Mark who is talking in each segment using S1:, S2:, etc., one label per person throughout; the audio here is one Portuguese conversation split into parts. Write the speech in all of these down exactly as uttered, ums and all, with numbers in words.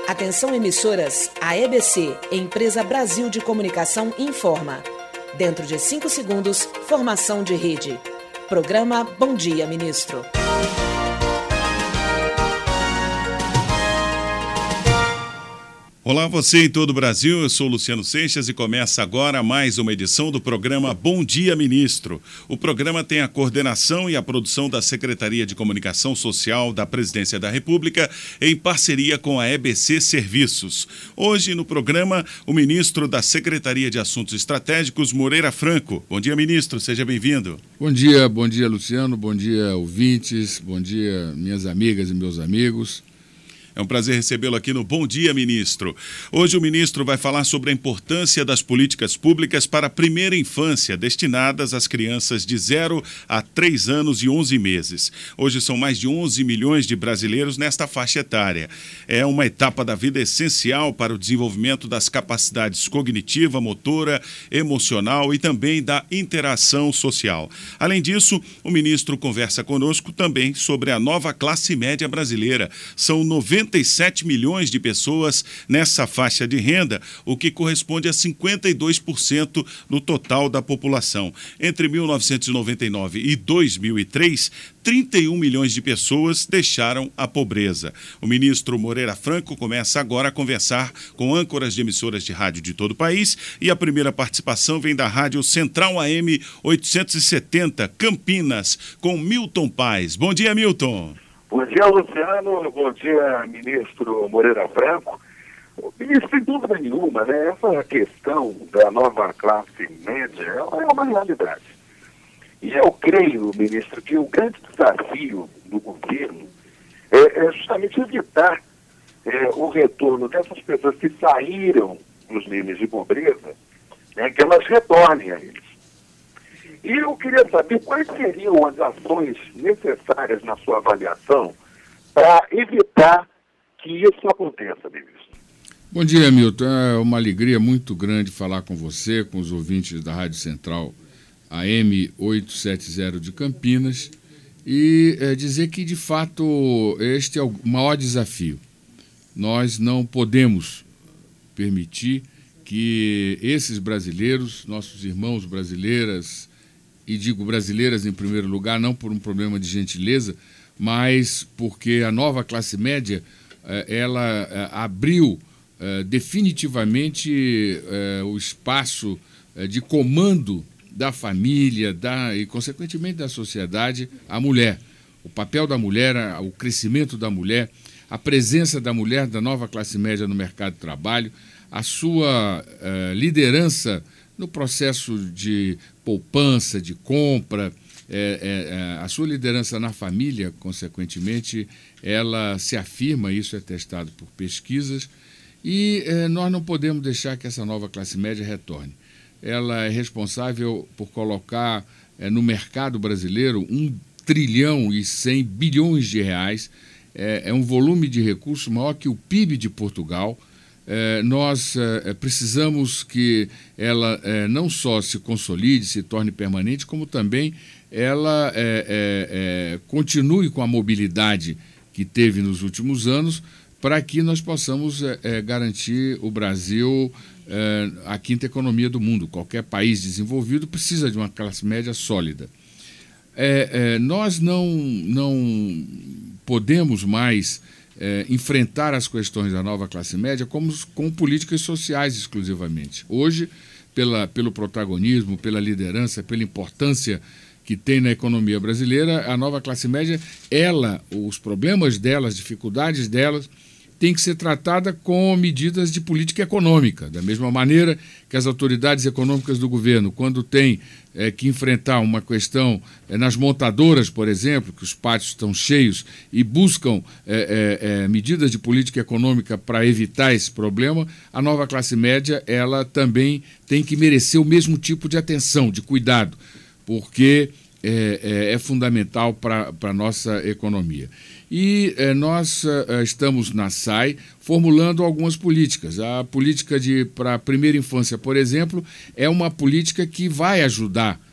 S1: Atenção emissoras, a E B C, Empresa Brasil de Comunicação, informa. Dentro de cinco segundos, formação de rede. Programa Bom Dia, Ministro.
S2: Olá, você em todo o Brasil, eu sou Luciano Seixas e começa agora mais uma edição do programa Bom Dia, Ministro. O programa tem a coordenação e a produção da Secretaria de Comunicação Social da Presidência da República em parceria com a E B C Serviços. Hoje no programa, o ministro da Secretaria de Assuntos Estratégicos, Moreira Franco. Bom dia, ministro, seja bem-vindo.
S3: Bom dia, bom dia, Luciano, bom dia, ouvintes, bom dia, minhas amigas e meus amigos.
S2: É um prazer recebê-lo aqui no Bom Dia, Ministro. Hoje o ministro vai falar sobre a importância das políticas públicas para a primeira infância, destinadas às crianças de zero a três anos e onze meses. Hoje são mais de onze milhões de brasileiros nesta faixa etária. É uma etapa da vida essencial para o desenvolvimento das capacidades cognitiva, motora, emocional e também da interação social. Além disso, o ministro conversa conosco também sobre a nova classe média brasileira. São noventa e sete milhões de pessoas nessa faixa de renda, o que corresponde a cinquenta e dois por cento do total da população. Entre mil novecentos e noventa e nove e dois mil e três, trinta e um milhões de pessoas deixaram a pobreza. O ministro Moreira Franco começa agora a conversar com âncoras de emissoras de rádio de todo o país e a primeira participação vem da Rádio Central A M oitocentos e setenta, Campinas, com Milton Paes. Bom dia, Milton.
S4: Bom dia, Luciano. Bom dia, ministro Moreira Franco. Ministro, sem dúvida nenhuma, né, essa questão da nova classe média é uma realidade. E eu creio, ministro, que o grande desafio do governo é, é justamente evitar é, o retorno dessas pessoas que saíram dos níveis de pobreza, né, que elas retornem a eles. E eu queria saber quais seriam as ações necessárias na sua avaliação para evitar que isso aconteça, ministro.
S3: Bom dia, Milton. É uma alegria muito grande falar com você, com os ouvintes da Rádio Central A M oitocentos e setenta de Campinas e é, dizer que, de fato, este é o maior desafio. Nós não podemos permitir que esses brasileiros, nossos irmãos brasileiras, e digo brasileiras em primeiro lugar, não por um problema de gentileza, mas porque a nova classe média, ela abriu definitivamente o espaço de comando da família da, e, consequentemente, da sociedade à mulher. O papel da mulher, o crescimento da mulher, a presença da mulher da nova classe média no mercado de trabalho, a sua liderança no processo de poupança, de compra, é, é, a sua liderança na família, consequentemente, ela se afirma, isso é testado por pesquisas, e é, nós não podemos deixar que essa nova classe média retorne. Ela é responsável por colocar é, no mercado brasileiro um trilhão e cem bilhões de reais, é, é um volume de recursos maior que o P I B de Portugal. É, nós é, precisamos que ela é, não só se consolide, se torne permanente, como também ela é, é, é, continue com a mobilidade que teve nos últimos anos, para que nós possamos é, é, garantir o Brasil é, a quinta economia do mundo. Qualquer país desenvolvido precisa de uma classe média sólida. É, é, nós não, não podemos mais É, enfrentar as questões da nova classe média como, com políticas sociais exclusivamente. Hoje, pela, pelo protagonismo, pela liderança, pela importância que tem na economia brasileira, a nova classe média, ela, os problemas dela, as dificuldades delas, tem que ser tratada com medidas de política econômica, da mesma maneira que as autoridades econômicas do governo, quando tem é, que enfrentar uma questão é, nas montadoras, por exemplo, que os pátios estão cheios e buscam é, é, é, medidas de política econômica para evitar esse problema, a nova classe média ela também tem que merecer o mesmo tipo de atenção, de cuidado, porque é, é, é fundamental para a nossa economia. E eh, nós eh, estamos na S A I formulando algumas políticas. A política para a primeira infância, por exemplo, é uma política que vai ajudar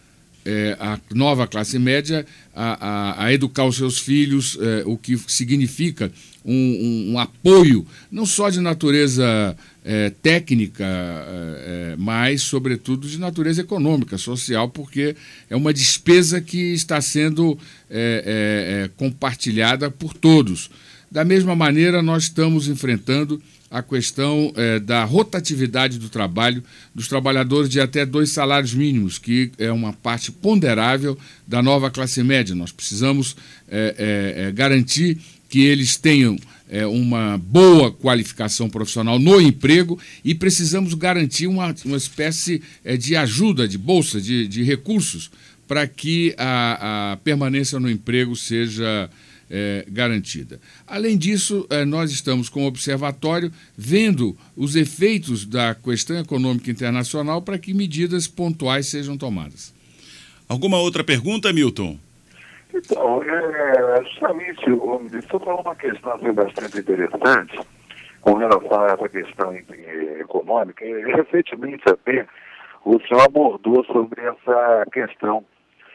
S3: é, a nova classe média a, a, a educar os seus filhos, é, o que significa um, um, um apoio, não só de natureza é, técnica, é, mas, sobretudo, de natureza econômica, social, porque é uma despesa que está sendo é, é, é, compartilhada por todos. Da mesma maneira, nós estamos enfrentando a questão é, da rotatividade do trabalho dos trabalhadores de até dois salários mínimos, que é uma parte ponderável da nova classe média. Nós precisamos é, é, é, garantir que eles tenham é, uma boa qualificação profissional no emprego e precisamos garantir uma, uma espécie é, de ajuda, de bolsa, de, de recursos para que a, a permanência no emprego seja É, garantida. Além disso, é, nós estamos com o observatório vendo os efeitos da questão econômica internacional para que medidas pontuais sejam tomadas.
S2: Alguma outra pergunta, Milton?
S4: Então, é, justamente, o ministro falou uma questão assim, bastante interessante com relação a essa questão é, econômica. E, recentemente até, o senhor abordou sobre essa questão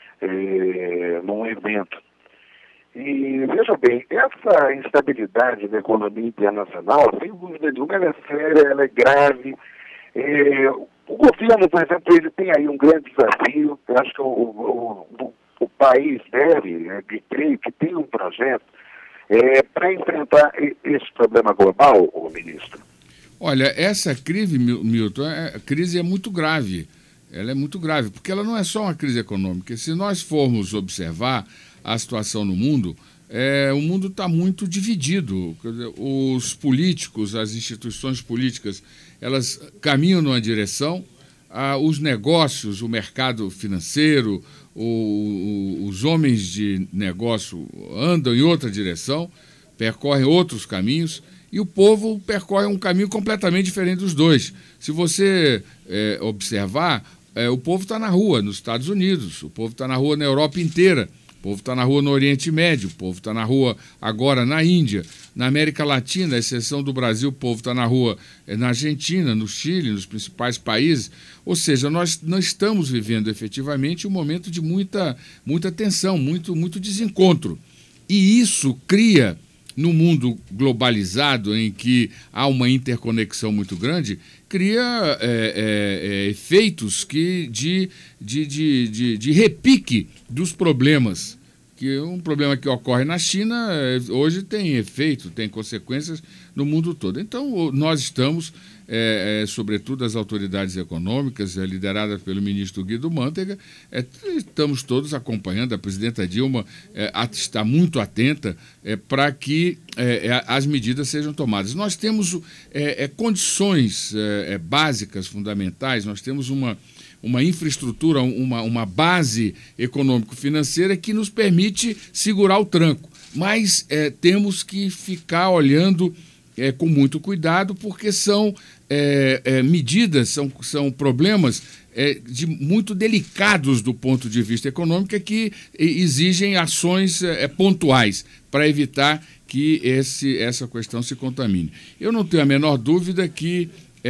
S4: é, num evento. E, veja bem, essa instabilidade da economia internacional, sem dúvida nenhuma, ela é séria, ela é grave. É, o governo, por exemplo, ele tem aí um grande desafio. Eu acho que o, o, o, o país deve, é, que creio que tem um projeto é, para enfrentar esse problema global, o ministro.
S3: Olha, essa crise, Milton, a crise é muito grave. Ela é muito grave, porque ela não é só uma crise econômica. Se nós formos observar a situação no mundo, é, o mundo está muito dividido. Quer dizer, os políticos, as instituições políticas, elas caminham numa direção, ah, os negócios, o mercado financeiro, o, o, os homens de negócio andam em outra direção, percorrem outros caminhos, e o povo percorre um caminho completamente diferente dos dois. Se você é, observar, é, o povo está na rua nos Estados Unidos, o povo está na rua na Europa inteira, o povo está na rua no Oriente Médio, o povo está na rua agora na Índia, na América Latina, à exceção do Brasil, o povo está na rua na Argentina, no Chile, nos principais países. Ou seja, nós não estamos vivendo efetivamente um momento de muita, muita tensão, muito, muito desencontro. E isso cria, no mundo globalizado, em que há uma interconexão muito grande, cria é, é, é, efeitos que de, de, de, de, de repique dos problemas. Que um problema que ocorre na China hoje tem efeito, tem consequências no mundo todo. Então, nós estamos, é, é, sobretudo as autoridades econômicas, é, lideradas pelo ministro Guido Mantega, é, estamos todos acompanhando, a presidenta Dilma é, está muito atenta é, para que é, as medidas sejam tomadas. Nós temos é, é, condições é, é, básicas, fundamentais, nós temos uma... uma infraestrutura, uma, uma base econômico-financeira que nos permite segurar o tranco. Mas é, temos que ficar olhando é, com muito cuidado, porque são é, é, medidas, são, são problemas é, de, muito delicados do ponto de vista econômico que exigem ações é, pontuais para evitar que esse, essa questão se contamine. Eu não tenho a menor dúvida que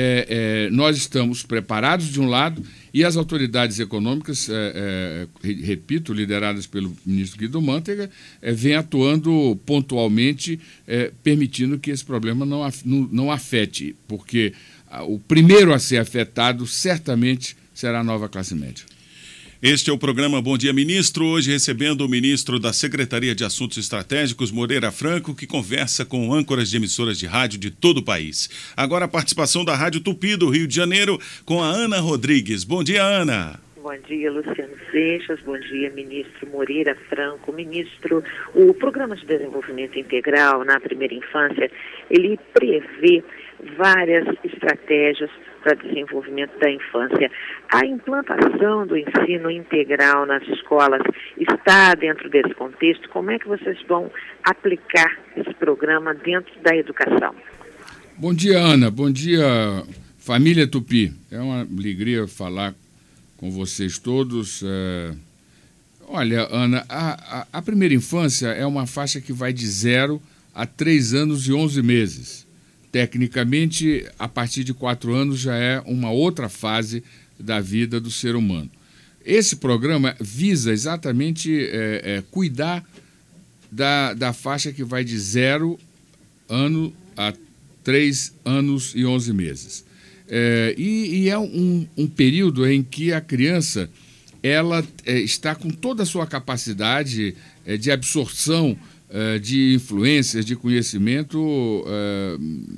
S3: É, é, nós estamos preparados de um lado e as autoridades econômicas, é, é, repito, lideradas pelo ministro Guido Mantega, é, vêm atuando pontualmente, é, permitindo que esse problema não, não, não afete, porque a, o primeiro a ser afetado certamente será a nova classe média.
S2: Este é o programa Bom Dia Ministro, hoje recebendo o ministro da Secretaria de Assuntos Estratégicos, Moreira Franco, que conversa com âncoras de emissoras de rádio de todo o país. Agora a participação da Rádio Tupi do Rio de Janeiro com a Ana Rodrigues. Bom dia, Ana.
S5: Bom dia, Luciano Seixas. Bom dia, ministro Moreira Franco. Ministro, o Programa de Desenvolvimento Integral na Primeira Infância, ele prevê várias estratégias para desenvolvimento da infância. A implantação do ensino integral nas escolas está dentro desse contexto? Como é que vocês vão aplicar esse programa dentro da educação?
S3: Bom dia, Ana. Bom dia, família Tupi. É uma alegria falar com vocês todos. É... Olha, Ana, a, a, a primeira infância é uma faixa que vai de zero a três anos e onze meses. Tecnicamente, a partir de quatro anos já é uma outra fase da vida do ser humano. Esse programa visa exatamente é, é, cuidar da, da faixa que vai de zero ano a três anos e onze meses. É, e, e é um, um período em que a criança ela é, está com toda a sua capacidade é, de absorção é, de influências, de conhecimento é,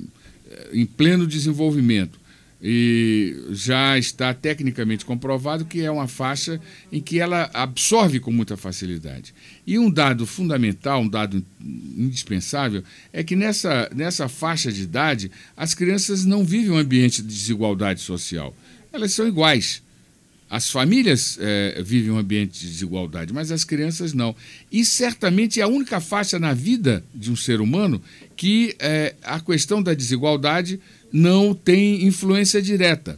S3: em pleno desenvolvimento. E já está tecnicamente comprovado que é uma faixa em que ela absorve com muita facilidade. E um dado fundamental, um dado indispensável, é que nessa, nessa faixa de idade as crianças não vivem um ambiente de desigualdade social. Elas são iguais. As famílias é, vivem um ambiente de desigualdade, mas as crianças não. E certamente é a única faixa na vida de um ser humano que é, a questão da desigualdade não tem influência direta.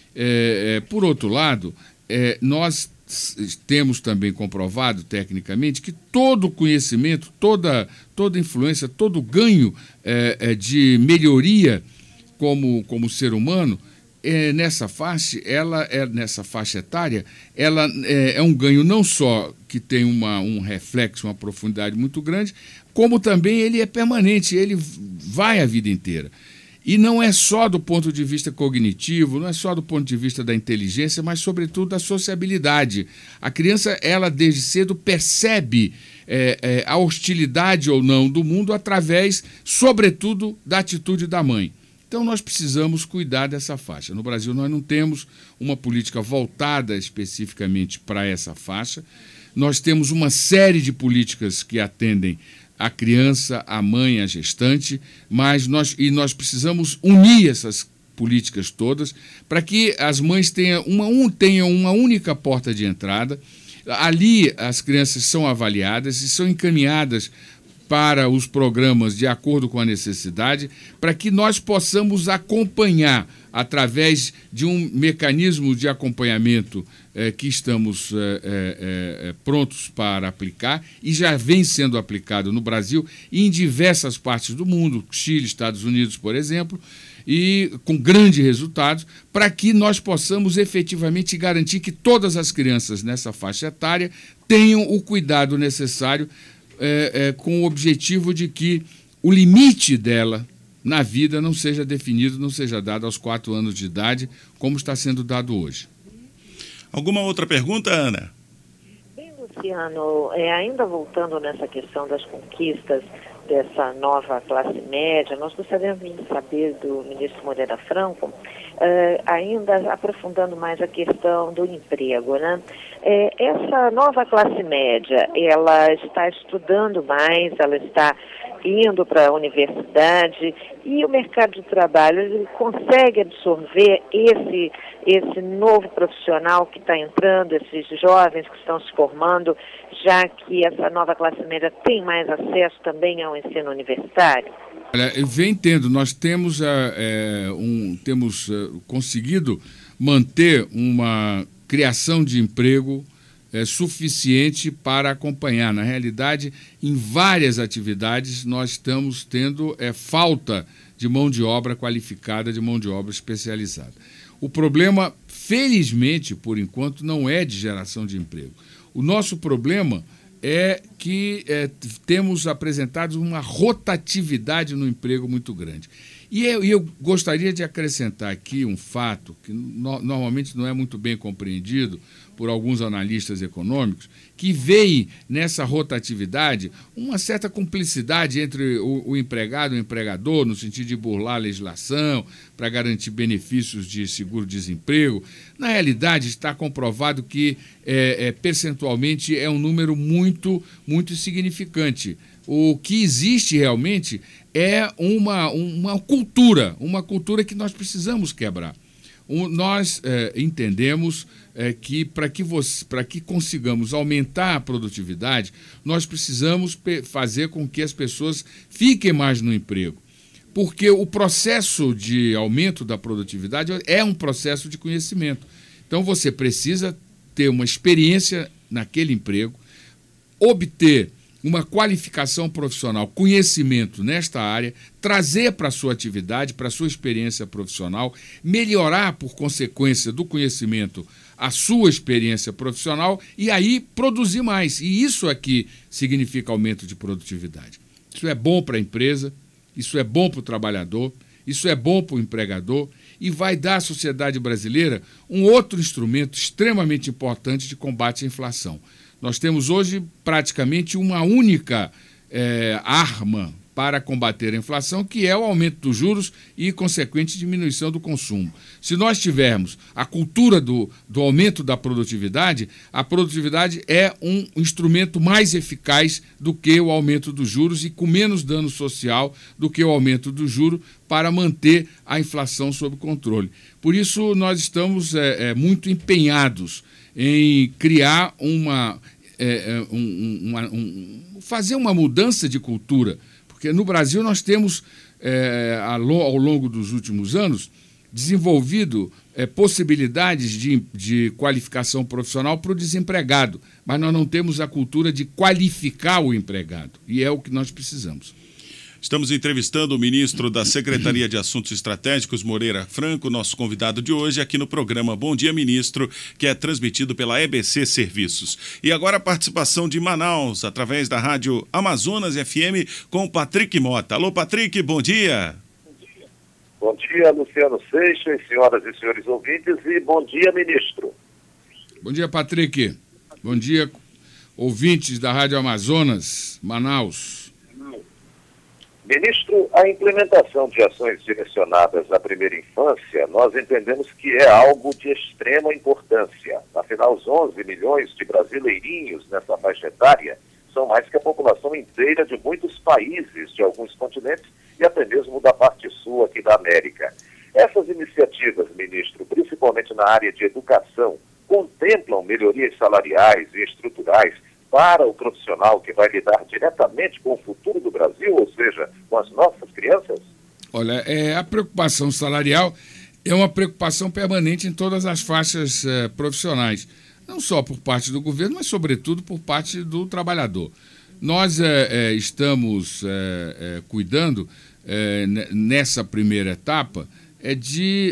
S3: É, é, por outro lado, é, nós temos também comprovado tecnicamente que todo conhecimento, toda, toda influência, todo ganho é, é, de melhoria como, como ser humano, é, nessa faixa, ela é nessa faixa etária, ela é, é um ganho não só que tem uma, um reflexo, uma profundidade muito grande, como também ele é permanente, ele vai a vida inteira. E não é só do ponto de vista cognitivo, não é só do ponto de vista da inteligência, mas, sobretudo, da sociabilidade. A criança, ela, desde cedo, percebe é, é, a hostilidade ou não do mundo através, sobretudo, da atitude da mãe. Então, nós precisamos cuidar dessa faixa. No Brasil, nós não temos uma política voltada especificamente para essa faixa. Nós temos uma série de políticas que atendem a criança, a mãe, a gestante, mas nós, e nós precisamos unir essas políticas todas para que as mães tenham uma, um, tenham uma única porta de entrada. Ali as crianças são avaliadas e são encaminhadas para os programas de acordo com a necessidade, para que nós possamos acompanhar, através de um mecanismo de acompanhamento eh, que estamos eh, eh, prontos para aplicar e já vem sendo aplicado no Brasil e em diversas partes do mundo, Chile, Estados Unidos, por exemplo, e com grandes resultados, para que nós possamos efetivamente garantir que todas as crianças nessa faixa etária tenham o cuidado necessário É, é, com o objetivo de que o limite dela na vida não seja definido, não seja dado aos quatro anos de idade, como está sendo dado hoje.
S2: Alguma outra pergunta, Ana?
S5: Bem, Luciano, é, ainda voltando nessa questão das conquistas dessa nova classe média, nós gostaríamos de saber do ministro Moreira Franco, é, ainda aprofundando mais a questão do emprego, né? É, essa nova classe média, ela está estudando mais, ela está indo para a universidade e o mercado de trabalho, ele consegue absorver esse, esse novo profissional que está entrando, esses jovens que estão se formando, já que essa nova classe média tem mais acesso também ao ensino universitário?
S3: Olha, eu venho entendo, nós temos, é, um, temos é, conseguido manter uma criação de emprego é, suficiente para acompanhar. Na realidade, em várias atividades, nós estamos tendo é, falta de mão de obra qualificada, de mão de obra especializada. O problema, felizmente, por enquanto, não é de geração de emprego. O nosso problema é que é, temos apresentado uma rotatividade no emprego muito grande. E eu, eu gostaria de acrescentar aqui um fato que no, normalmente não é muito bem compreendido por alguns analistas econômicos, que veem nessa rotatividade uma certa cumplicidade entre o, o empregado e o empregador, no sentido de burlar a legislação para garantir benefícios de seguro-desemprego. Na realidade, está comprovado que é, é, percentualmente é um número muito, muito insignificante. O que existe realmente é uma, uma cultura, uma cultura que nós precisamos quebrar. Um, nós é, entendemos é, que para que, você, para que consigamos aumentar a produtividade, nós precisamos pe- fazer com que as pessoas fiquem mais no emprego. Porque o processo de aumento da produtividade é um processo de conhecimento. Então, você precisa ter uma experiência naquele emprego, obter uma qualificação profissional, conhecimento nesta área, trazer para a sua atividade, para a sua experiência profissional, melhorar, por consequência do conhecimento, a sua experiência profissional e aí produzir mais. E isso aqui significa aumento de produtividade. Isso é bom para a empresa, isso é bom para o trabalhador, isso é bom para o empregador e vai dar à sociedade brasileira um outro instrumento extremamente importante de combate à inflação. Nós temos hoje praticamente uma única é, arma para combater a inflação, que é o aumento dos juros e consequente diminuição do consumo. Se nós tivermos a cultura do, do aumento da produtividade, a produtividade é um instrumento mais eficaz do que o aumento dos juros e com menos dano social do que o aumento do juro para manter a inflação sob controle. Por isso, nós estamos é, é, muito empenhados em criar uma, é, um, uma um, fazer uma mudança de cultura, porque no Brasil nós temos, é, ao longo dos últimos anos, desenvolvido é, possibilidades de, de qualificação profissional para o desempregado, mas nós não temos a cultura de qualificar o empregado, e é o que nós precisamos.
S2: Estamos entrevistando o ministro da Secretaria de Assuntos Estratégicos, Moreira Franco, nosso convidado de hoje aqui no programa Bom Dia Ministro, que é transmitido pela E B C Serviços. E agora a participação de Manaus, através da rádio Amazonas F M, com o Patrick Mota. Alô, Patrick, bom dia.
S4: Bom dia, Luciano Seixas, senhoras e senhores ouvintes, e bom dia, ministro.
S3: Bom dia, Patrick. Bom dia, ouvintes da Rádio Amazonas, Manaus.
S4: Ministro, a implementação de ações direcionadas à primeira infância, nós entendemos que é algo de extrema importância. Afinal, os onze milhões de brasileirinhos nessa faixa etária são mais que a população inteira de muitos países, de alguns continentes e até mesmo da parte sul aqui da América. Essas iniciativas, ministro, principalmente na área de educação, contemplam melhorias salariais e estruturais para o profissional que vai lidar diretamente com o futuro do Brasil, ou seja, com as nossas crianças?
S3: Olha, é, a preocupação salarial é uma preocupação permanente em todas as faixas é, profissionais, não só por parte do governo, mas sobretudo por parte do trabalhador. Nós é, é, estamos é, é, cuidando, é, nessa primeira etapa, é de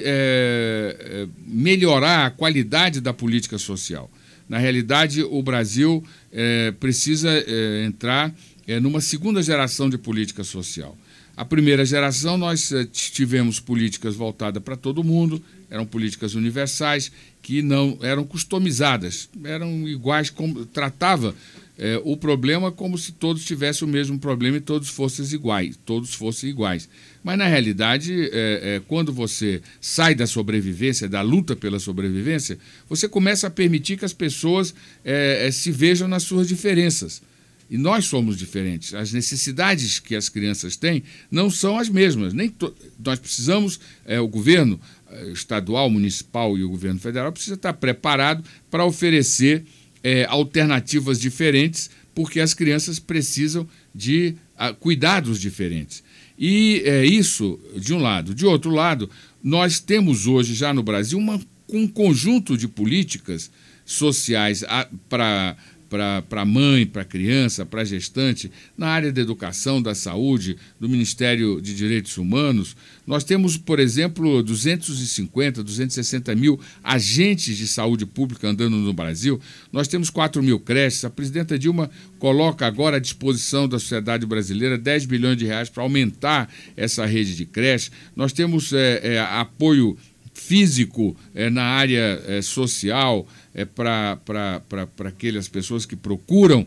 S3: é, é, melhorar a qualidade da política social. Na realidade, o Brasil é, precisa é, entrar é, numa segunda geração de política social. A primeira geração, nós é, tivemos políticas voltadas para todo mundo, eram políticas universais, que não eram customizadas, eram iguais, como, tratava é, o problema como se todos tivessem o mesmo problema e todos fossem iguais, todos fossem iguais. Mas, na realidade, é, é, quando você sai da sobrevivência, da luta pela sobrevivência, você começa a permitir que as pessoas é, é, se vejam nas suas diferenças. E nós somos diferentes. As necessidades que as crianças têm não são as mesmas. Nem to... Nós precisamos, é, o governo estadual, municipal e o governo federal precisa estar preparado para oferecer é, alternativas diferentes, porque as crianças precisam de a, cuidados diferentes. E é isso, de um lado. De outro lado, nós temos hoje já no Brasil uma, um conjunto de políticas sociais para para a mãe, para a criança, para a gestante, na área da educação, da saúde, do Ministério de Direitos Humanos. Nós temos, por exemplo, duzentos e cinquenta, duzentos e sessenta mil agentes de saúde pública andando no Brasil. Nós temos quatro mil creches. A presidenta Dilma coloca agora à disposição da sociedade brasileira dez bilhões de reais para aumentar essa rede de creches. Nós temos é, é, apoio físico é, na área é, social é, para aquelas pessoas que procuram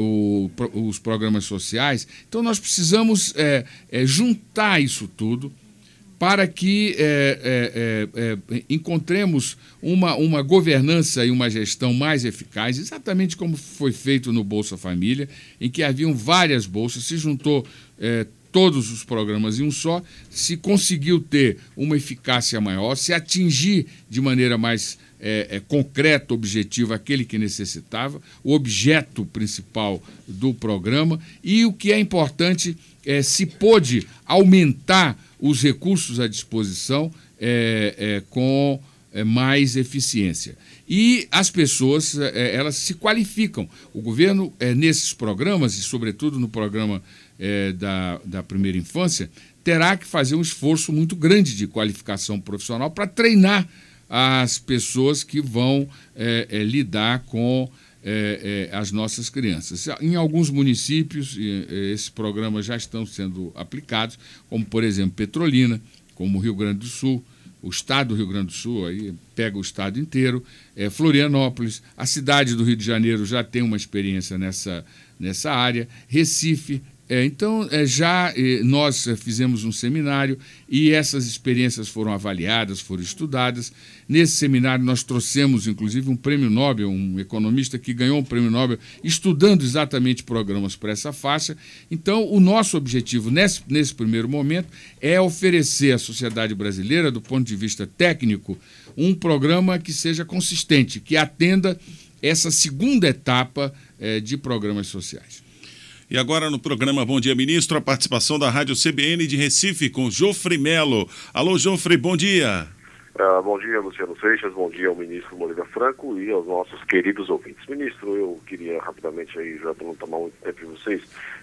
S3: o, os programas sociais. Então, nós precisamos é, é, juntar isso tudo para que é, é, é, encontremos uma, uma governança e uma gestão mais eficaz, exatamente como foi feito no Bolsa Família, em que haviam várias bolsas, se juntou é, todos os programas em um só, se conseguiu ter uma eficácia maior, se atingir de maneira mais é, é, concreta, objetiva, aquele que necessitava, o objeto principal do programa, e o que é importante, é, se pôde aumentar os recursos à disposição é, é, com é, mais eficiência. E as pessoas, é, elas se qualificam. O governo, é, nesses programas, e sobretudo no programa é, da, da primeira infância, terá que fazer um esforço muito grande de qualificação profissional para treinar as pessoas que vão é, é, lidar com é, é, as nossas crianças. Em alguns municípios, é, esses programas já estão sendo aplicados, como, por exemplo, Petrolina, como Rio Grande do Sul, o estado do Rio Grande do Sul, aí pega o estado inteiro, é, Florianópolis, a cidade do Rio de Janeiro já tem uma experiência nessa, nessa área, Recife. É, então, é, já é, nós é, fizemos um seminário e essas experiências foram avaliadas, foram estudadas. Nesse seminário nós trouxemos, inclusive, um prêmio Nobel, um economista que ganhou um prêmio Nobel estudando exatamente programas para essa faixa. Então, o nosso objetivo nesse, nesse primeiro momento é oferecer à sociedade brasileira, do ponto de vista técnico, um programa que seja consistente, que atenda essa segunda etapa é, de programas sociais.
S2: E agora no programa Bom Dia Ministro, a participação da Rádio C B N de Recife com Jofrey Melo. Alô, Jofrey, bom dia.
S6: Uh, bom dia, Luciano Seixas, bom dia ao ministro Moreira Franco e aos nossos queridos ouvintes. Ministro, eu queria rapidamente, aí, já para não tomar muito tempo de vocês,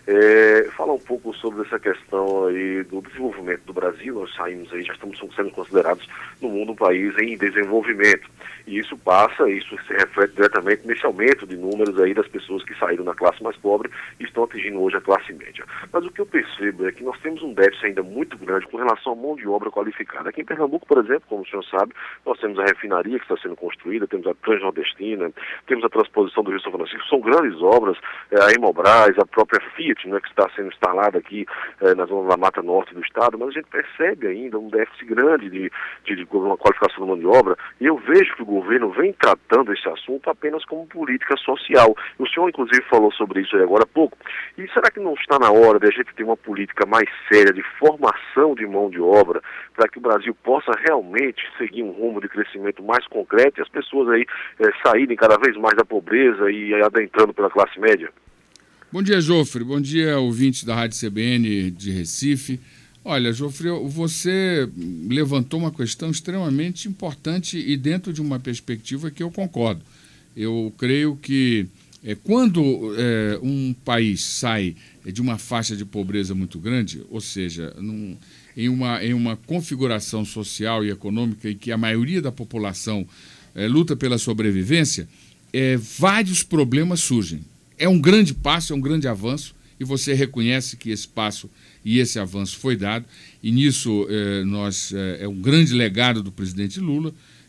S6: é, falar um pouco sobre essa questão aí do desenvolvimento do Brasil. Nós saímos aí, já estamos sendo considerados no mundo um país em desenvolvimento. E isso passa, isso se reflete diretamente nesse aumento de números aí das pessoas que saíram da classe mais pobre e estão atingindo hoje a classe média. Mas o que eu percebo é que nós temos um déficit ainda muito grande com relação à mão de obra qualificada. Aqui em Pernambuco, por exemplo, como o senhor sabe, nós temos a refinaria que está sendo construída, temos a Transnordestina, temos a transposição do Rio São Francisco, são grandes obras, é, a Hemobras, a própria Fiat, né, que está sendo instalada aqui é, na zona da Mata Norte do estado, mas a gente percebe ainda um déficit grande de, de, de uma qualificação da mão de obra, e eu vejo que o governo vem tratando esse assunto apenas como política social. O senhor, inclusive, falou sobre isso aí agora há pouco. E será que não está na hora de a gente ter uma política mais séria de formação de mão de obra para que o Brasil possa realmente seguir um rumo de crescimento mais concreto e as pessoas aí é, saírem cada vez mais da pobreza e aí, adentrando pela classe média?
S3: Bom dia, Jofrey. Bom dia, ouvintes da Rádio C B N de Recife. Olha, Jofrey, você levantou uma questão extremamente importante e dentro de uma perspectiva que eu concordo. Eu creio que é, quando é, um país sai de uma faixa de pobreza muito grande, ou seja, num, em, uma, em uma configuração social e econômica em que a maioria da população é, luta pela sobrevivência, é, vários problemas surgem. É um grande passo, é um grande avanço, e você reconhece que esse passo e esse avanço foi dado, e nisso eh, nós, eh, é um grande legado do presidente Lula,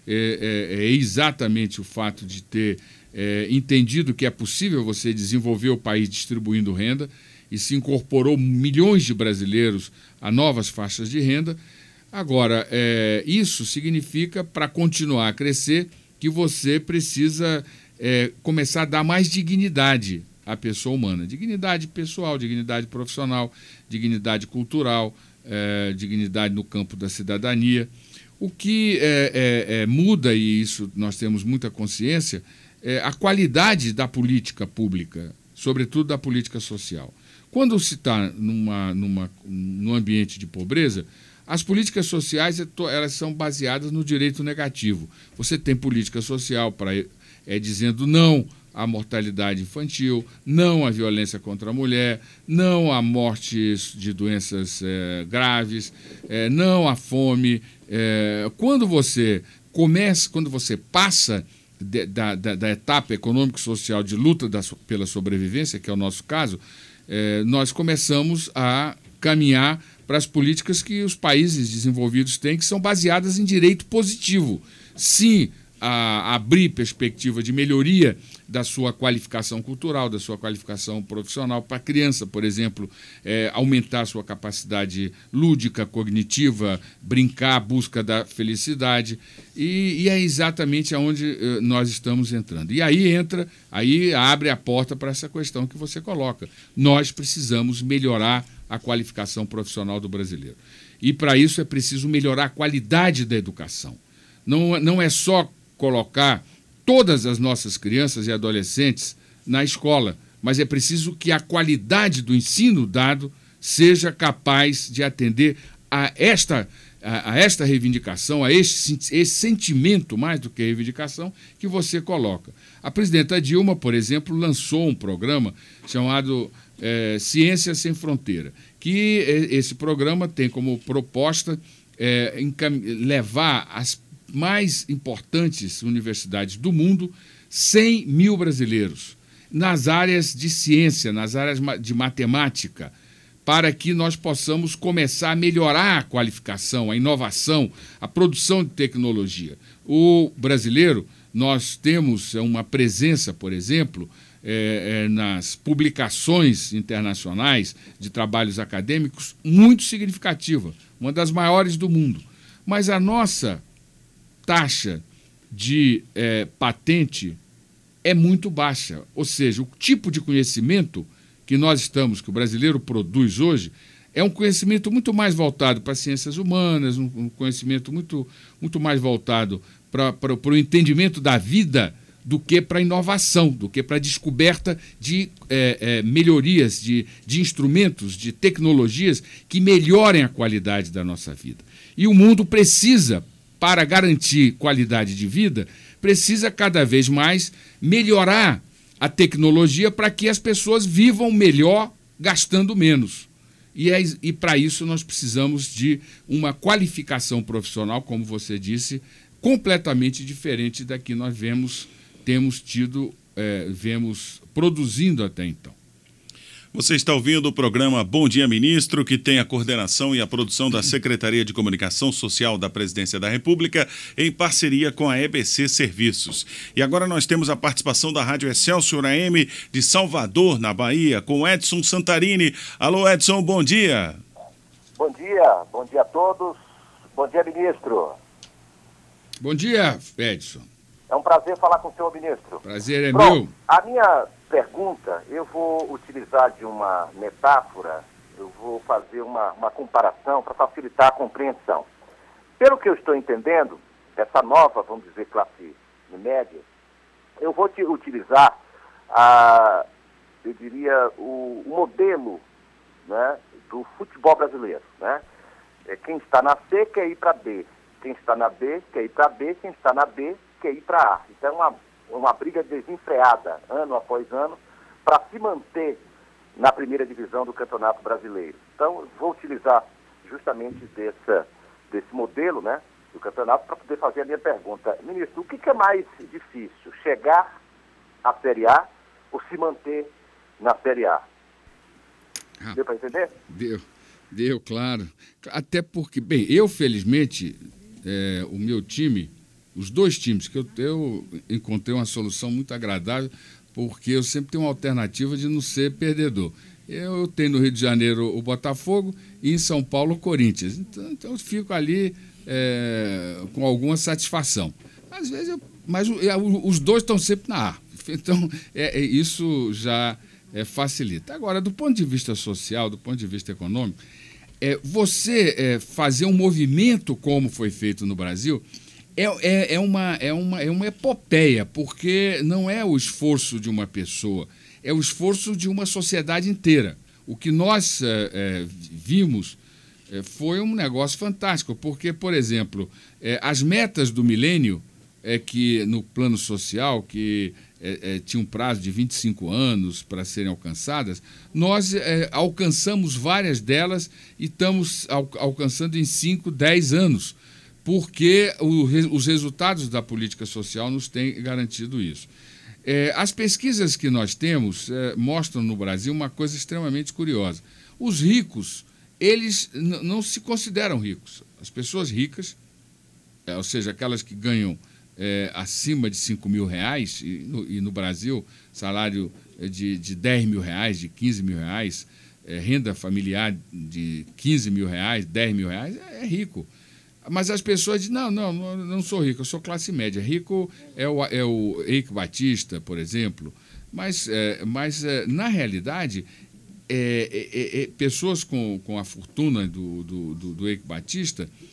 S3: é, é, é exatamente o fato de ter eh, entendido que é possível você desenvolver o país distribuindo renda, e se incorporou milhões de brasileiros a novas faixas de renda. Agora, eh, isso significa, para continuar a crescer, que você precisa eh, começar a dar mais dignidade a pessoa humana, dignidade pessoal, dignidade profissional, dignidade cultural, eh, dignidade no campo da cidadania. O que é, é, é, muda, e isso nós temos muita consciência, é a qualidade da política pública, sobretudo da política social. Quando se está numa, numa, num ambiente de pobreza, as políticas sociais elas são baseadas no direito negativo. Você tem política social para é, dizendo não à mortalidade infantil, não à violência contra a mulher, não à mortes de doenças é, graves, é, não à fome. É, quando você começa, quando você passa de, da, da, da etapa econômico-social de luta da, pela sobrevivência, que é o nosso caso, é, nós começamos a caminhar para as políticas que os países desenvolvidos têm, que são baseadas em direito positivo. Sim, a abrir perspectiva de melhoria da sua qualificação cultural, da sua qualificação profissional para a criança, por exemplo, é, aumentar a sua capacidade lúdica, cognitiva, brincar, busca da felicidade, e, e é exatamente aonde uh, nós estamos entrando. E aí entra, aí abre a porta para essa questão que você coloca. Nós precisamos melhorar a qualificação profissional do brasileiro. E para isso é preciso melhorar a qualidade da educação. Não, não é só colocar todas as nossas crianças e adolescentes na escola, mas é preciso que a qualidade do ensino dado seja capaz de atender a esta a, a esta reivindicação, a este, esse sentimento, mais do que reivindicação, que você coloca. A presidenta Dilma, por exemplo, lançou um programa chamado é, Ciência Sem Fronteira, que esse programa tem como proposta é, levar as mais importantes universidades do mundo, cem mil brasileiros, nas áreas de ciência, nas áreas de matemática, para que nós possamos começar a melhorar a qualificação, a inovação, a produção de tecnologia. O brasileiro, nós temos uma presença, por exemplo, é, é, nas publicações internacionais de trabalhos acadêmicos muito significativa, uma das maiores do mundo. Mas a nossa taxa de é, patente é muito baixa, ou seja, o tipo de conhecimento que nós estamos, que o brasileiro produz hoje, é um conhecimento muito mais voltado para as ciências humanas, um conhecimento muito, muito mais voltado para, para, para o entendimento da vida do que para a inovação, do que para a descoberta de é, é, melhorias, de, de instrumentos, de tecnologias que melhorem a qualidade da nossa vida. E o mundo precisa, para garantir qualidade de vida, precisa cada vez mais melhorar a tecnologia para que as pessoas vivam melhor gastando menos. E, é, e para isso nós precisamos de uma qualificação profissional, como você disse, completamente diferente da que nós vemos, temos tido, é, vemos produzindo até então.
S2: Você está ouvindo o programa Bom Dia Ministro, que tem a coordenação e a produção da Secretaria de Comunicação Social da Presidência da República, em parceria com a E B C Serviços. E agora nós temos a participação da Rádio Excelsior A M de Salvador, na Bahia, com Edson Santarini. Alô, Edson, bom dia.
S7: Bom dia, bom dia a todos. Bom dia, ministro.
S3: Bom dia, Edson.
S7: É um prazer falar com o senhor, ministro.
S3: Prazer é
S7: Pronto,
S3: meu.
S7: A minha pergunta, eu vou utilizar de uma metáfora, eu vou fazer uma, uma comparação para facilitar a compreensão. Pelo que eu estou entendendo, essa nova, vamos dizer, classe média, eu vou te utilizar, a, eu diria, o, o modelo, né, do futebol brasileiro. Né? É, quem está na C quer ir para B, quem está na B quer ir para B, quem está na B quer ir para A. Então, é uma uma briga desenfreada, ano após ano, para se manter na primeira divisão do Campeonato Brasileiro. Então, vou utilizar justamente desse, desse modelo, né, do campeonato para poder fazer a minha pergunta. Ministro, o que, que é mais difícil, chegar à Série A ou se manter na Série A? Ah, deu para entender?
S3: Deu, deu, claro. Até porque, bem, eu, felizmente, é, o meu time... Os dois times, que eu, eu encontrei uma solução muito agradável, porque eu sempre tenho uma alternativa de não ser perdedor. Eu tenho no Rio de Janeiro o Botafogo e em São Paulo o Corinthians. Então, então eu fico ali é, com alguma satisfação. Às vezes eu, mas os dois estão sempre na A. Então é, é, isso já é, facilita. Agora, do ponto de vista social, do ponto de vista econômico, é, você é, fazer um movimento como foi feito no Brasil... É, é, é, uma, é, uma, é uma epopeia, porque não é o esforço de uma pessoa, é o esforço de uma sociedade inteira. O que nós é, é, vimos é, foi um negócio fantástico, porque, por exemplo, é, as metas do milênio, é que no plano social, que é, é, tinha um prazo de vinte e cinco anos para serem alcançadas, nós é, alcançamos várias delas e estamos al- alcançando em cinco, dez anos. Porque o, os resultados da política social nos têm garantido isso. É, as pesquisas que nós temos é, mostram no Brasil uma coisa extremamente curiosa. Os ricos, eles n- não se consideram ricos. As pessoas ricas, é, ou seja, aquelas que ganham é, acima de cinco mil reais, e no, e no Brasil, salário de, de dez mil reais, de quinze mil reais, é, renda familiar de quinze mil reais, dez mil reais, é, é rico. Mas as pessoas dizem, não, não, não sou rico, eu sou classe média. Rico é o, é o Eike Batista, por exemplo. Mas, é, mas é, na realidade, é, é, é, pessoas com, com a fortuna do, do, do, do Eike Batista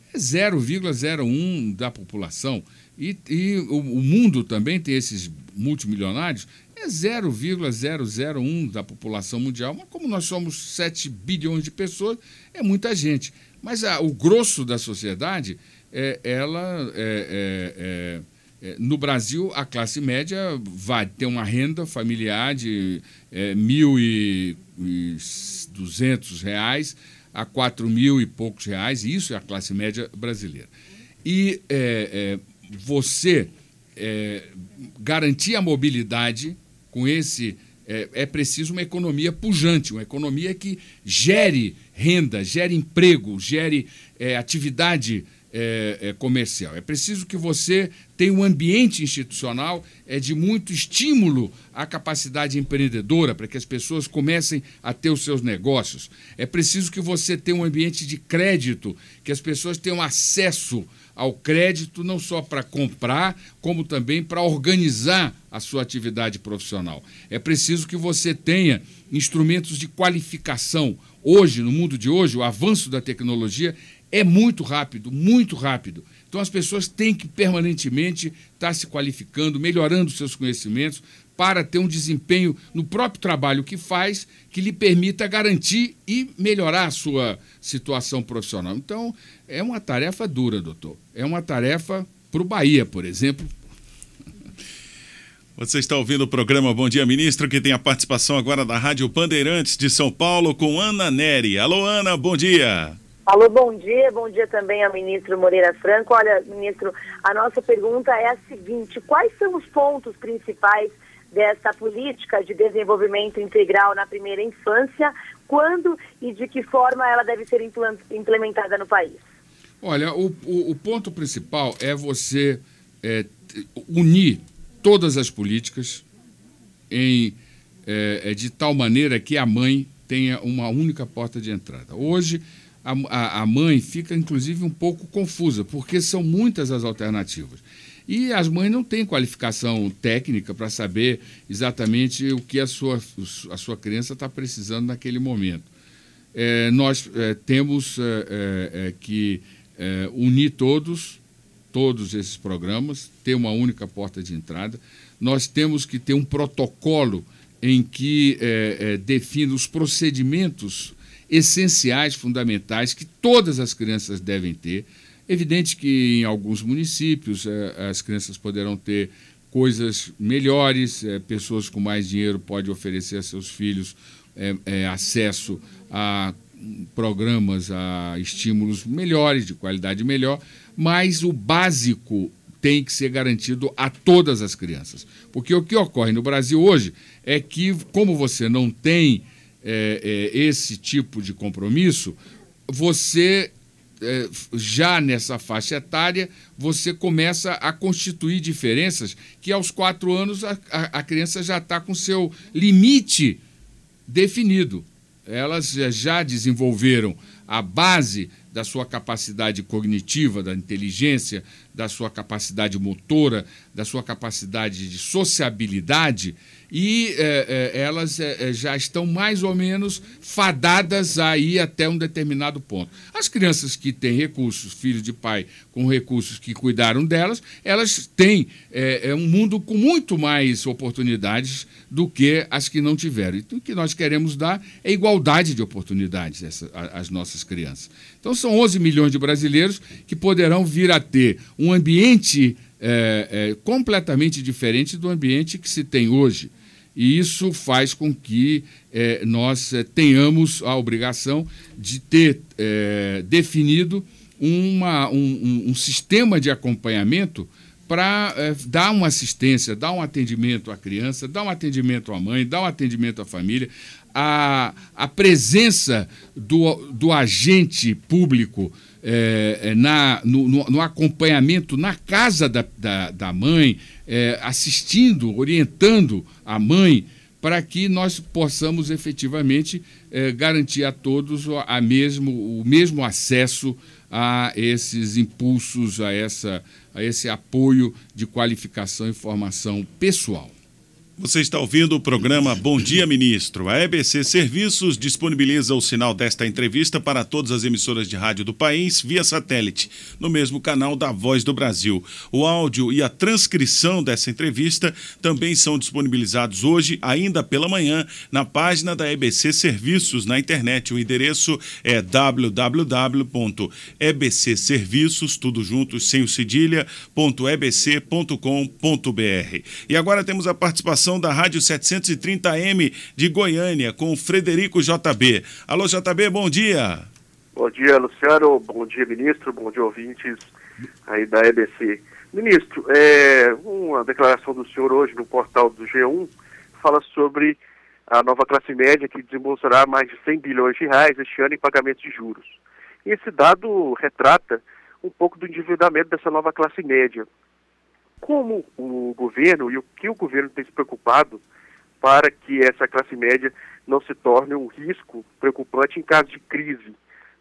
S3: é zero vírgula zero um da população. E, e o, o mundo também tem esses multimilionários, é zero vírgula zero zero um da população mundial. Mas como nós somos sete bilhões de pessoas, é muita gente. Mas a, o grosso da sociedade, é, ela... É, é, é, no Brasil, a classe média vai ter uma renda familiar de é, mil e duzentos reais a quatro mil e poucos reais. Isso é a classe média brasileira. E é, é, você é, garantir a mobilidade com esse... É, é preciso uma economia pujante, uma economia que gere renda, gere emprego, gere é, atividade é, é, comercial. É preciso que você tenha um ambiente institucional é, de muito estímulo à capacidade empreendedora, para que as pessoas comecem a ter os seus negócios. É preciso que você tenha um ambiente de crédito, que as pessoas tenham acesso ao crédito, não só para comprar, como também para organizar a sua atividade profissional. É preciso que você tenha instrumentos de qualificação. Hoje, no mundo de hoje, o avanço da tecnologia é muito rápido, muito rápido. Então, as pessoas têm que permanentemente estar se qualificando, melhorando seus conhecimentos, para ter um desempenho no próprio trabalho que faz, que lhe permita garantir e melhorar a sua situação profissional. Então, é uma tarefa dura, doutor. É uma tarefa para o Bahia, por exemplo.
S2: Você está ouvindo o programa Bom Dia Ministro, que tem a participação agora da Rádio Bandeirantes de São Paulo, com Ana Neri. Alô, Ana, bom dia.
S8: Alô, bom dia. Bom dia também ao ministro Moreira Franco. Olha, ministro, a nossa pergunta é a seguinte: quais são os pontos principais dessa política de desenvolvimento integral na primeira infância? Quando e de que forma ela deve ser implementada no país?
S3: Olha, o, o, o ponto principal é você é, unir todas as políticas em, é, de tal maneira que a mãe tenha uma única porta de entrada. Hoje, a, a, a mãe fica, inclusive, um pouco confusa, porque são muitas as alternativas. E as mães não têm qualificação técnica para saber exatamente o que a sua, a sua criança está precisando naquele momento. É, nós é, temos é, é, que é, unir todos, todos esses programas, ter uma única porta de entrada. Nós temos que ter um protocolo em que é, é, defina os procedimentos essenciais, fundamentais, que todas as crianças devem ter. Evidente que em alguns municípios eh, as crianças poderão ter coisas melhores, eh, pessoas com mais dinheiro podem oferecer a seus filhos eh, eh, acesso a programas, a estímulos melhores, de qualidade melhor, mas o básico tem que ser garantido a todas as crianças. Porque o que ocorre no Brasil hoje é que, como você não tem eh, eh, esse tipo de compromisso, você... já nessa faixa etária, você começa a constituir diferenças que aos quatro anos a, a, a criança já está com seu limite definido. Elas já desenvolveram a base da sua capacidade cognitiva, da inteligência, da sua capacidade motora, da sua capacidade de sociabilidade, e é, é, elas é, já estão mais ou menos fadadas a ir até um determinado ponto. As crianças que têm recursos, filhos de pai com recursos que cuidaram delas, elas têm é, é um mundo com muito mais oportunidades do que as que não tiveram. Então, o que nós queremos dar é igualdade de oportunidades essa, às nossas crianças. Então, são onze milhões de brasileiros que poderão vir a ter um ambiente é, é, completamente diferente do ambiente que se tem hoje. E isso faz com que é, nós é, tenhamos a obrigação de ter é, definido uma, um, um sistema de acompanhamento para é, dar uma assistência, dar um atendimento à criança, dar um atendimento à mãe, dar um atendimento à família. A, a presença do, do agente público é, na, no, no, no acompanhamento na casa da, da, da mãe, é, assistindo, orientando a mãe, para que nós possamos efetivamente é, garantir a todos a mesmo, o mesmo acesso a esses impulsos, a, essa, a esse apoio de qualificação e formação pessoal.
S2: Você está ouvindo o programa Bom Dia, Ministro. A E B C Serviços disponibiliza o sinal desta entrevista para todas as emissoras de rádio do país via satélite, no mesmo canal da Voz do Brasil. O áudio e a transcrição dessa entrevista também são disponibilizados hoje, ainda pela manhã, na página da E B C Serviços na internet. O endereço é w w w ponto e b c serviços, tudo junto, sem o cedilha, ponto e b c ponto com ponto b r. E agora temos a participação da Rádio setecentos e trinta A M de Goiânia, com Frederico J B. Alô, J B, bom dia.
S6: Bom dia, Luciano. Bom dia, ministro. Bom dia, ouvintes aí da E B C. Ministro, é, uma declaração do senhor hoje no portal do G um fala sobre a nova classe média que desembolsará mais de cem bilhões de reais este ano em pagamento de juros. E esse dado retrata um pouco do endividamento dessa nova classe média. Como o governo e o que o governo tem se preocupado para que essa classe média não se torne um risco preocupante em caso de crise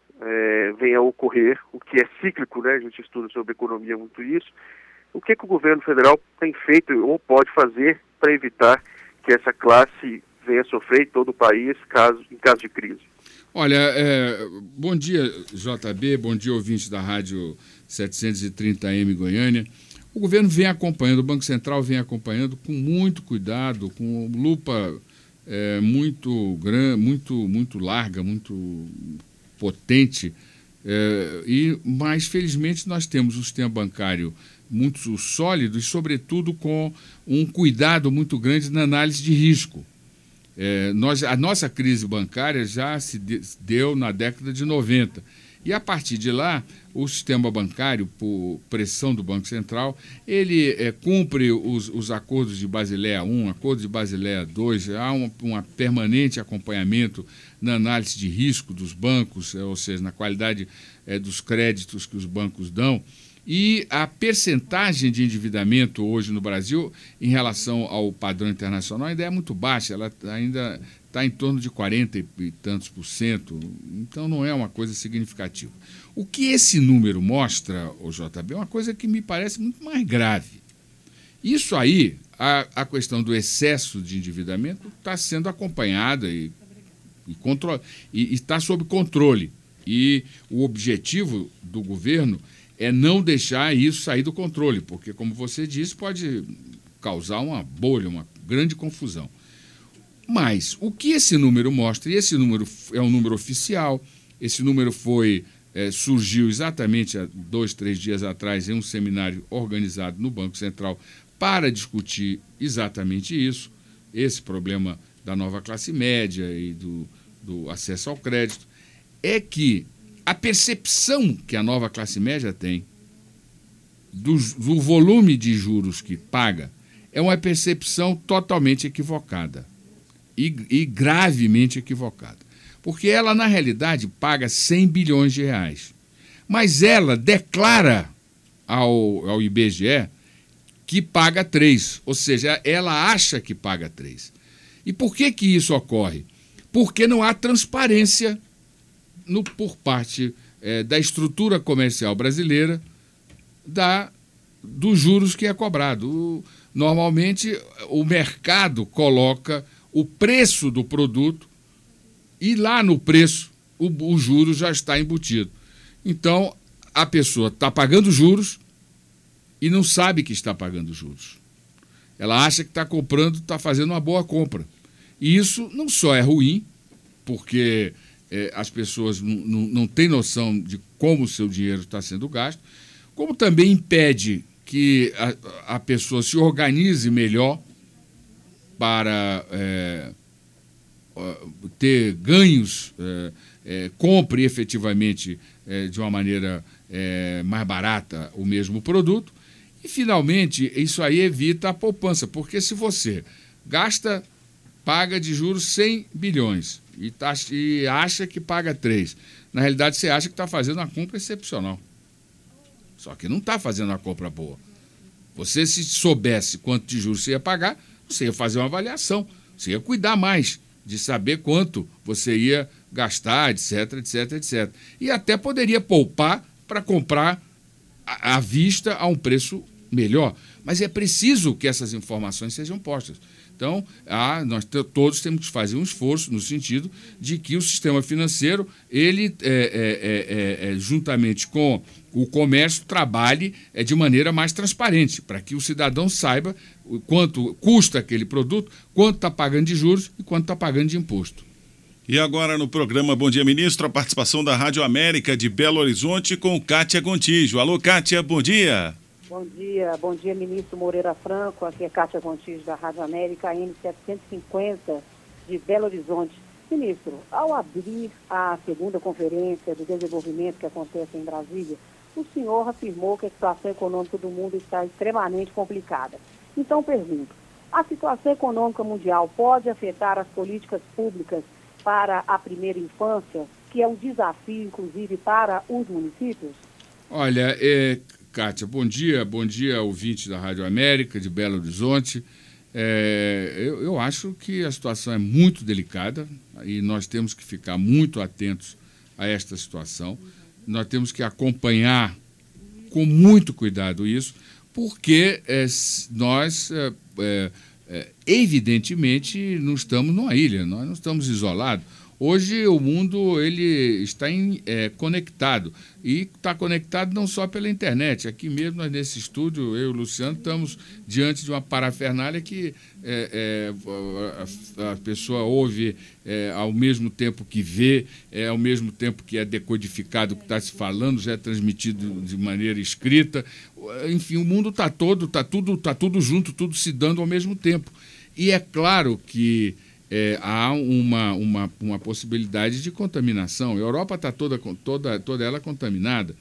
S6: é, venha a ocorrer, o que é cíclico, né? A gente estuda sobre economia muito isso. O que, que o governo federal tem feito ou pode fazer para evitar que essa classe venha a sofrer em todo o país caso, em caso de crise?
S3: Olha, é, bom dia, J B, bom dia, ouvintes da Rádio setecentos e trinta A M Goiânia. O governo vem acompanhando, o Banco Central vem acompanhando com muito cuidado, com lupa é, muito, gran, muito, muito larga, muito potente, é, e, mas felizmente nós temos um sistema bancário muito sólido e, sobretudo, com um cuidado muito grande na análise de risco. É, nós, a nossa crise bancária já se de, deu na década de noventa. E, a partir de lá, o sistema bancário, por pressão do Banco Central, ele é, cumpre os, os acordos de Basileia um, acordos de Basileia dois, há um, um permanente acompanhamento na análise de risco dos bancos, ou seja, na qualidade é, dos créditos que os bancos dão. E a percentagem de endividamento hoje no Brasil, em relação ao padrão internacional, ainda é muito baixa, ela ainda está em torno de quarenta e tantos por cento, então não é uma coisa significativa. O que esse número mostra, o J B, é uma coisa que me parece muito mais grave. Isso aí, a, a questão do excesso de endividamento está sendo acompanhada e está sob controle. E o objetivo do governo é não deixar isso sair do controle, porque, como você disse, pode causar uma bolha, uma grande confusão. Mas o que esse número mostra, e esse número é um número oficial, esse número foi, é, surgiu exatamente há dois, três dias atrás em um seminário organizado no Banco Central para discutir exatamente isso, esse problema da nova classe média e do, do acesso ao crédito, é que a percepção que a nova classe média tem do, do volume de juros que paga é uma percepção totalmente equivocada. E, e gravemente equivocada. Porque ela, na realidade, paga cem bilhões de reais. Mas ela declara ao, ao I B G E que paga três, ou seja, ela acha que paga três. E por que que isso ocorre? Porque não há transparência no, por parte é, da estrutura comercial brasileira da, dos juros que é cobrado. O, normalmente, o mercado coloca o preço do produto e lá no preço o, o juro já está embutido. Então, a pessoa está pagando juros e não sabe que está pagando juros. Ela acha que está comprando, está fazendo uma boa compra. E isso não só é ruim, porque é, as pessoas não, não, não têm noção de como o seu dinheiro está sendo gasto, como também impede que a, a pessoa se organize melhor para é, ter ganhos, é, é, compre efetivamente é, de uma maneira é, mais barata o mesmo produto. E, finalmente, isso aí evita a poupança, porque se você gasta, paga de juros cem bilhões e, tá, e acha que paga três, na realidade você acha que está fazendo uma compra excepcional. Só que não está fazendo uma compra boa. Você, se soubesse quanto de juros você ia pagar, você ia fazer uma avaliação, você ia cuidar mais de saber quanto você ia gastar, etc, etc, etcétera. E até poderia poupar para comprar à, à vista a um preço melhor. Mas é preciso que essas informações sejam postas. Então, ah, nós t- todos temos que fazer um esforço no sentido de que o sistema financeiro, ele, é, é, é, é, juntamente com o comércio, trabalhe é, de maneira mais transparente, para que o cidadão saiba o quanto custa aquele produto, quanto está pagando de juros e quanto está pagando de imposto.
S2: E agora no programa Bom Dia Ministro, a participação da Rádio América de Belo Horizonte com Kátia Gontijo. Alô, Kátia, bom dia.
S9: Bom dia, bom dia, ministro Moreira Franco. Aqui é Kátia Gontijo da Rádio América, A M setecentos e cinquenta de Belo Horizonte. Ministro, ao abrir a segunda conferência de desenvolvimento que acontece em Brasília, o senhor afirmou que a situação econômica do mundo está extremamente complicada. Então, pergunto, a situação econômica mundial pode afetar as políticas públicas para a primeira infância, que é um desafio, inclusive, para os municípios?
S3: Olha, é, Kátia, bom dia, bom dia, ouvinte da Rádio América de Belo Horizonte. É, eu, eu acho que a situação é muito delicada e nós temos que ficar muito atentos a esta situação. Nós temos que acompanhar com muito cuidado isso, porque é, nós, é, é, evidentemente, não estamos numa ilha, nós não estamos isolados. Hoje o mundo ele está em, é, conectado, e está conectado não só pela internet. Aqui mesmo, nós nesse estúdio, eu e o Luciano, estamos diante de uma parafernália que é, é, a, a pessoa ouve é, ao mesmo tempo que vê, é, ao mesmo tempo que é decodificado o que está se falando, já é transmitido de maneira escrita. Enfim, o mundo está todo, está tudo, tá tudo junto, tudo se dando ao mesmo tempo. E é claro que É, há uma, uma, uma possibilidade de contaminação. A Europa está toda, toda, toda ela contaminada.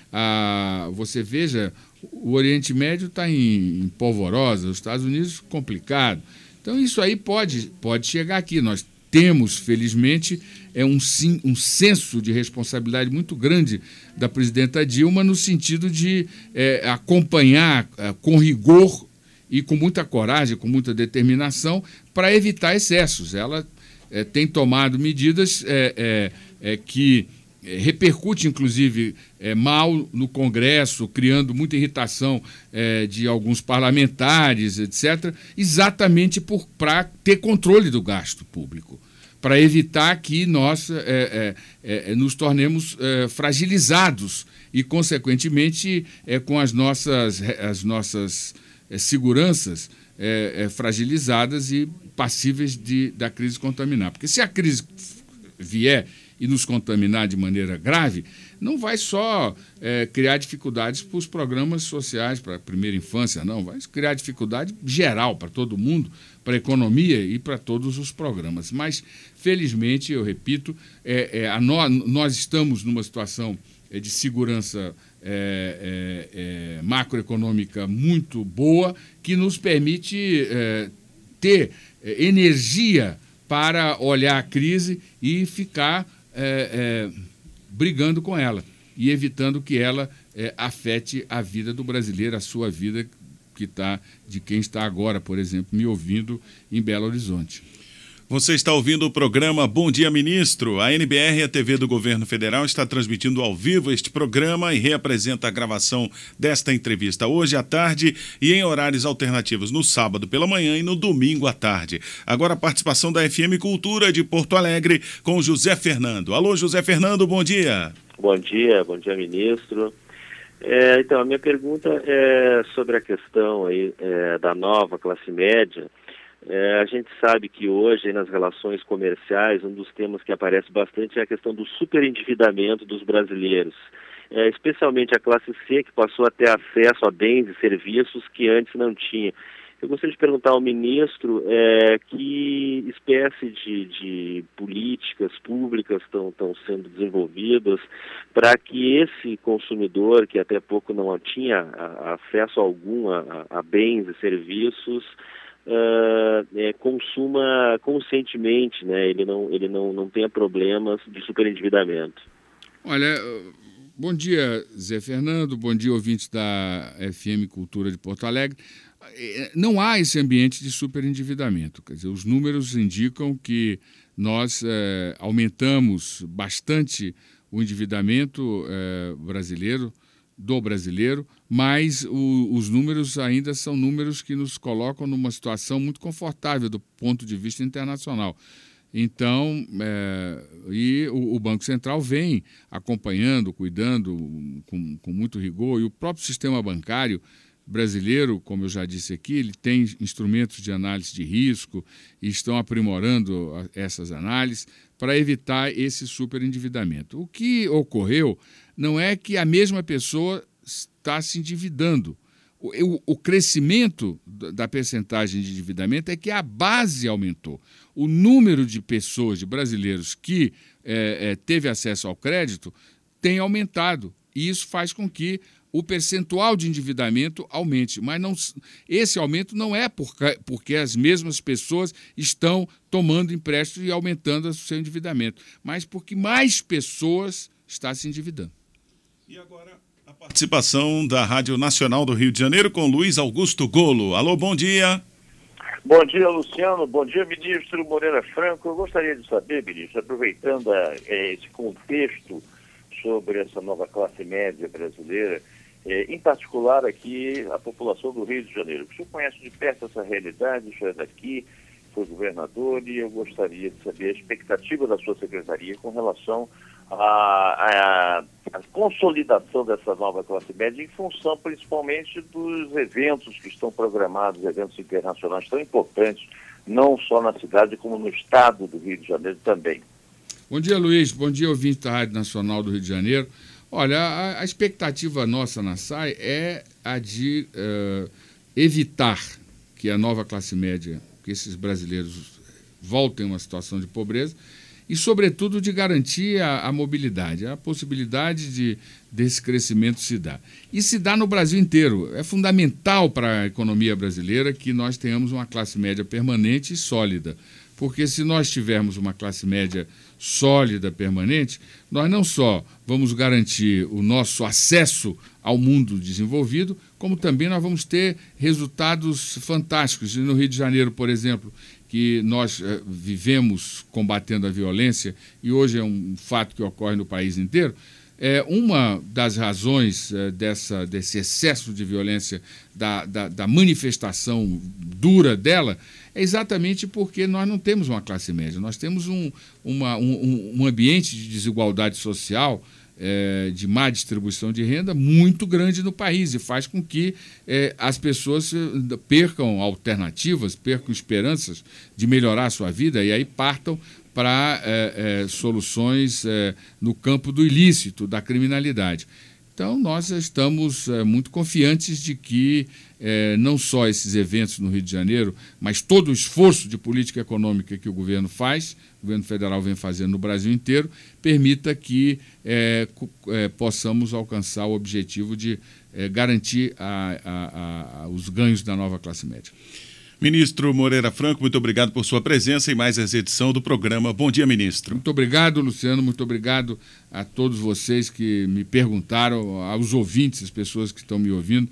S3: Ah, você veja, o Oriente Médio está em, em polvorosa, os Estados Unidos complicado. Então, isso aí pode, pode chegar aqui. Nós temos, felizmente, é um, sim, um senso de responsabilidade muito grande da presidenta Dilma, no sentido de é, acompanhar é, com rigor e com muita coragem, com muita determinação, para evitar excessos. Ela é, tem tomado medidas é, é, é, que é, repercutem, inclusive, é, mal no Congresso, criando muita irritação é, de alguns parlamentares, etcétera, exatamente para ter controle do gasto público, para evitar que nós é, é, é, nos tornemos é, fragilizados e, consequentemente, é, com as nossas... As nossas É, seguranças é, é, fragilizadas e passíveis de, da crise contaminar. Porque se a crise vier e nos contaminar de maneira grave, não vai só é, criar dificuldades para os programas sociais, para a primeira infância, não. Vai criar dificuldade geral para todo mundo, para a economia e para todos os programas. Mas, felizmente, eu repito, é, é, a no, nós estamos numa situação é, de segurança É, é, é, macroeconômica muito boa, que nos permite é, ter é, energia para olhar a crise e ficar é, é, brigando com ela e evitando que ela é, afete a vida do brasileiro, a sua vida, que tá, de quem está agora, por exemplo, me ouvindo em Belo Horizonte.
S2: Você está ouvindo o programa Bom Dia Ministro. A N B R, a T V do Governo Federal, está transmitindo ao vivo este programa e reapresenta a gravação desta entrevista hoje à tarde e em horários alternativos no sábado pela manhã e no domingo à tarde. Agora a participação da F M Cultura de Porto Alegre com José Fernando. Alô, José Fernando, bom dia.
S10: Bom dia, bom dia, ministro. É, então, a minha pergunta é sobre a questão aí, é, da nova classe média. É, a gente sabe que hoje, nas relações comerciais, um dos temas que aparece bastante é a questão do superendividamento dos brasileiros, é, especialmente a classe C, que passou a ter acesso a bens e serviços que antes não tinha. Eu gostaria de perguntar ao ministro é, que espécie de, de políticas públicas estão sendo desenvolvidas para que esse consumidor, que até pouco não tinha acesso algum a, a bens e serviços, Uh, é, consuma conscientemente, né? Ele não, ele não, não tenha problemas de superendividamento.
S3: Olha, bom dia, Zé Fernando, bom dia, ouvintes da F M Cultura de Porto Alegre. Não há esse ambiente de superendividamento. Quer dizer, os números indicam que nós é, aumentamos bastante o endividamento é, brasileiro do brasileiro, mas o, os números ainda são números que nos colocam numa situação muito confortável do ponto de vista internacional. Então, é, e o, o Banco Central vem acompanhando, cuidando com, com muito rigor, e o próprio sistema bancário brasileiro, como eu já disse aqui, ele tem instrumentos de análise de risco e estão aprimorando essas análises para evitar esse superendividamento. O que ocorreu não é que a mesma pessoa está se endividando. O, o, o crescimento da percentagem de endividamento é que a base aumentou. O número de pessoas, de brasileiros que é, é, teve acesso ao crédito tem aumentado. E isso faz com que o percentual de endividamento aumente. Mas não, esse aumento não é porque, porque as mesmas pessoas estão tomando empréstimo e aumentando o seu endividamento, mas porque mais pessoas estão se endividando.
S2: E agora a participação da Rádio Nacional do Rio de Janeiro com Luiz Augusto Golo. Alô, bom dia.
S11: Bom dia, Luciano. Bom dia, ministro Moreira Franco. Eu gostaria de saber, ministro, aproveitando a, esse contexto sobre essa nova classe média brasileira, É, em particular aqui a população do Rio de Janeiro. O senhor conhece de perto essa realidade, o senhor é daqui, foi governador, e eu gostaria de saber a expectativa da sua secretaria com relação à consolidação dessa nova classe média em função principalmente dos eventos que estão programados, eventos internacionais tão importantes, não só na cidade como no estado do Rio de Janeiro também.
S3: Bom dia, Luiz. Bom dia, ouvinte da Rádio Nacional do Rio de Janeiro. Olha, a, a expectativa nossa na S A I é a de uh, evitar que a nova classe média, que esses brasileiros voltem a uma situação de pobreza e, sobretudo, de garantir a, a mobilidade, a possibilidade de desse crescimento se dar. E se dá no Brasil inteiro. É fundamental para a economia brasileira que nós tenhamos uma classe média permanente e sólida, porque se nós tivermos uma classe média sólida, permanente, nós não só vamos garantir o nosso acesso ao mundo desenvolvido, como também nós vamos ter resultados fantásticos. E no Rio de Janeiro, por exemplo, que nós eh, vivemos combatendo a violência, e hoje é um fato que ocorre no país inteiro, é uma das razões eh, dessa, desse excesso de violência, da, da, da manifestação dura dela, é exatamente porque nós não temos uma classe média, nós temos um, uma, um, um ambiente de desigualdade social, é, de má distribuição de renda muito grande no país e faz com que é, as pessoas percam alternativas, percam esperanças de melhorar a sua vida e aí partam para é, é, soluções é, no campo do ilícito, da criminalidade. Então, nós estamos é, muito confiantes de que é, não só esses eventos no Rio de Janeiro, mas todo o esforço de política econômica que o governo faz, o governo federal vem fazendo no Brasil inteiro, permita que é, é, possamos alcançar o objetivo de é, garantir a, a, a, os ganhos da nova classe média.
S2: Ministro Moreira Franco, muito obrigado por sua presença em mais essa edição do programa Bom Dia, Ministro.
S3: Muito obrigado, Luciano, muito obrigado a todos vocês que me perguntaram, aos ouvintes, as pessoas que estão me ouvindo.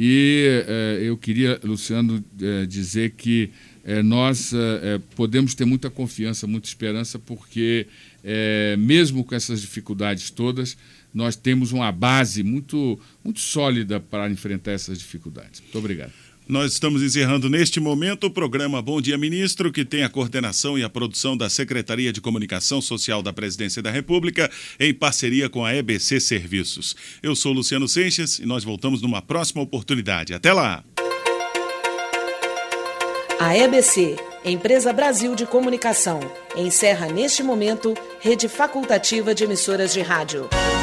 S3: E eh, eu queria, Luciano, eh, dizer que eh, nós eh, podemos ter muita confiança, muita esperança, porque eh, mesmo com essas dificuldades todas, nós temos uma base muito, muito sólida para enfrentar essas dificuldades. Muito obrigado.
S2: Nós estamos encerrando neste momento o programa Bom Dia, Ministro, que tem a coordenação e a produção da Secretaria de Comunicação Social da Presidência da República, em parceria com a E B C Serviços. Eu sou Luciano Seixas e nós voltamos numa próxima oportunidade. Até lá!
S1: A E B C, Empresa Brasil de Comunicação, encerra neste momento rede facultativa de emissoras de rádio.